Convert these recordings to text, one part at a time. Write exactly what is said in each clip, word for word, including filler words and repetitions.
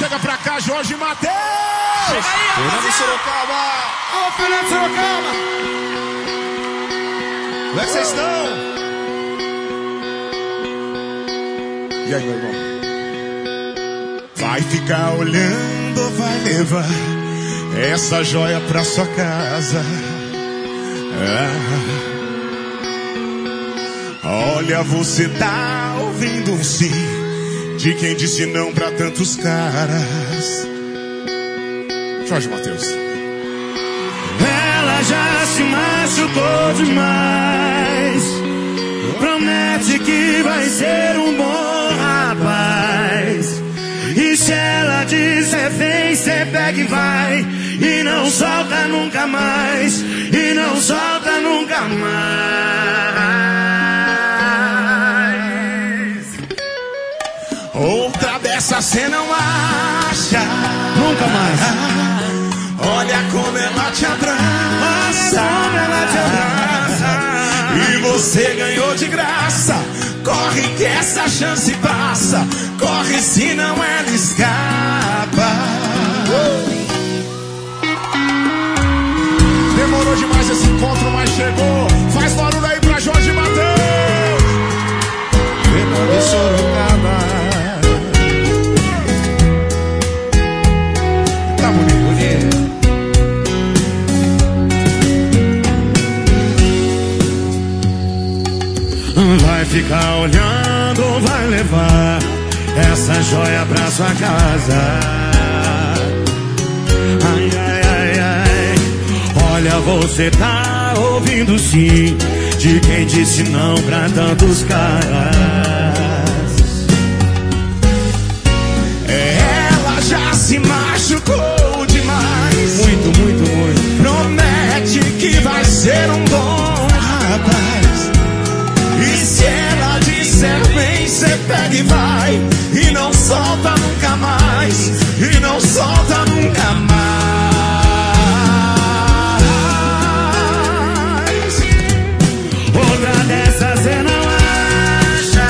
Chega pra cá, Jorge Mateus! Chega aí, Fernando Sorocaba! Alô, Fernando Sorocaba! Como é que vocês estão? E aí, meu irmão? Vai ficar olhando ou vai levar essa joia pra sua casa? Ah. Olha, você tá ouvindo um sim de quem disse não pra tantos caras. Jorge Mateus. Ela já se machucou demais. Promete que vai ser um bom rapaz. E se ela disser vem, cê pega e vai. E não solta nunca mais. E não solta nunca mais. Outra dessa cê não acha. Nunca mais. Olha como ela te abraça. Como ela te abraça. E você ganhou de graça. Corre que essa chance passa. Corre senão ela escapa. uh! Demorou demais esse encontro, mas chegou. Faz barulho aí pra Jorge Mateus. Fernando Sorocaba. Tá bonito, bonito. Vai ficar olhando ou vai levar essa joia pra sua casa? Ai, ai, ai, ai. Olha, você tá ouvindo sim de quem disse não pra tantos caras. Ela já se machucou demais. Muito, muito, muito. Promete que vai ser um bom rapaz. E se ela disser vem, cê pega e vai. E não solta nunca mais. E não solta nunca mais. Outra dessas cê não acha.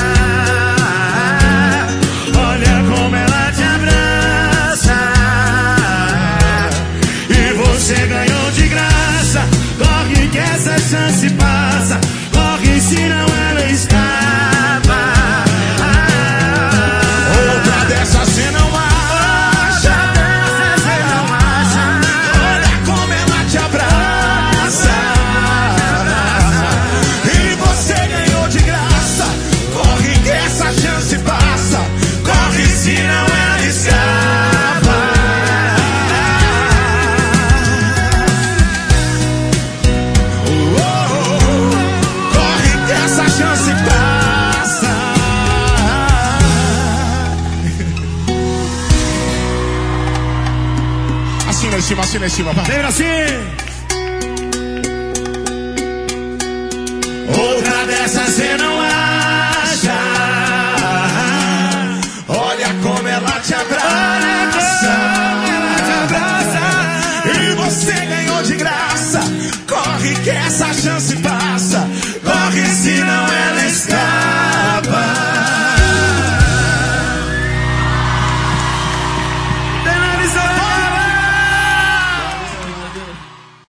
Olha como ela te abraça. E você ganhou de graça. Corre que essa chance passa. Corre senão ela escapa. Outra dessas cê não acha. Cê não acha. Olha como ela te abraça. E você ganhou de graça. Corre que essa chance passa. Corre senão ela escapa. Oh, oh, oh. Corre que essa chance passa. Assina em cima, assina em cima, vai. Lembra assim? Outra dessas cê não acha. Olha como ela te abraça. Ela te abraça. E você ganhou de graça. Corre que essa chance passa. Corre senão ela escapa.